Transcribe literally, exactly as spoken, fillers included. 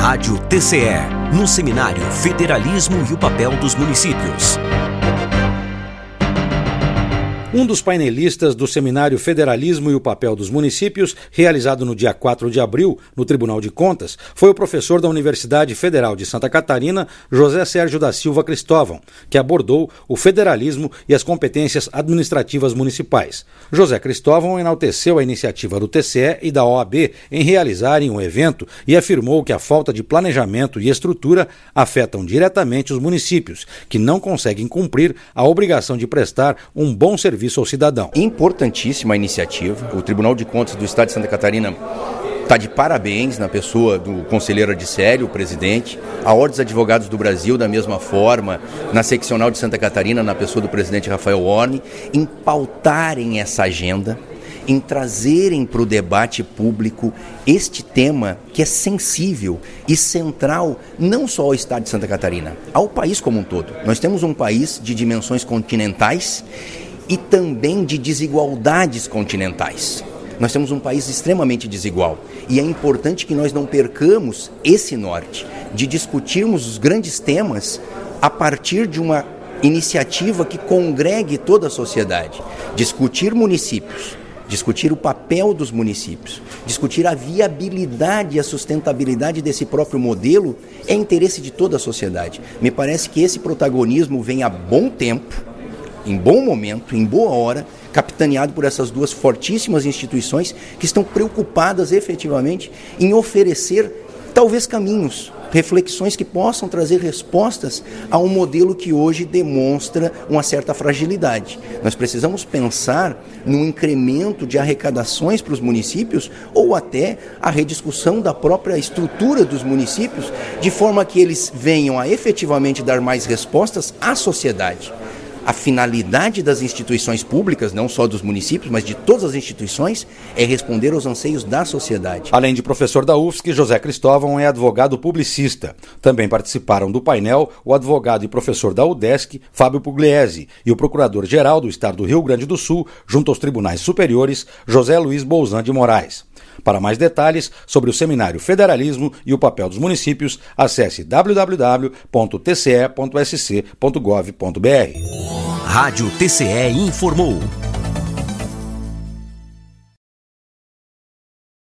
Rádio T C E, no seminário Federalismo e o Papel dos Municípios. Um dos painelistas do seminário Federalismo e o Papel dos Municípios, realizado no dia quatro de abril, no Tribunal de Contas, foi o professor da Universidade Federal de Santa Catarina, José Sérgio da Silva Cristóvão, que abordou o federalismo e as competências administrativas municipais. José Cristóvão enalteceu a iniciativa do T C E e da O A B em realizarem um evento e afirmou que a falta de planejamento e estrutura afetam diretamente os municípios, que não conseguem cumprir a obrigação de prestar um bom serviço ao cidadão. Importantíssima a iniciativa. O Tribunal de Contas do Estado de Santa Catarina está de parabéns na pessoa do conselheiro Adicélio, o presidente, a Ordem dos Advogados do Brasil, da mesma forma, na seccional de Santa Catarina, na pessoa do presidente Rafael Horne, em pautarem essa agenda, em trazerem para o debate público este tema que é sensível e central não só ao Estado de Santa Catarina, ao país como um todo. Nós temos um país de dimensões continentais e também de desigualdades continentais. Nós temos um país extremamente desigual e é importante que nós não percamos esse norte de discutirmos os grandes temas a partir de uma iniciativa que congregue toda a sociedade. Discutir municípios, discutir o papel dos municípios, discutir a viabilidade e a sustentabilidade desse próprio modelo é interesse de toda a sociedade. Me parece que esse protagonismo vem há bom tempo, em bom momento, em boa hora, capitaneado por essas duas fortíssimas instituições que estão preocupadas efetivamente em oferecer talvez caminhos, reflexões que possam trazer respostas a um modelo que hoje demonstra uma certa fragilidade. Nós precisamos pensar num incremento de arrecadações para os municípios ou até a rediscussão da própria estrutura dos municípios, de forma que eles venham a efetivamente dar mais respostas à sociedade. A finalidade das instituições públicas, não só dos municípios, mas de todas as instituições, é responder aos anseios da sociedade. Além de professor da U F S C, José Cristóvão é advogado publicista. Também participaram do painel o advogado e professor da U D E S C, Fábio Pugliese, e o procurador-geral do Estado do Rio Grande do Sul, junto aos tribunais superiores, José Luiz Bolzan de Moraes. Para mais detalhes sobre o seminário Federalismo e o Papel dos Municípios, acesse w w w ponto t c e ponto s c ponto gov ponto b r. Rádio T C E informou.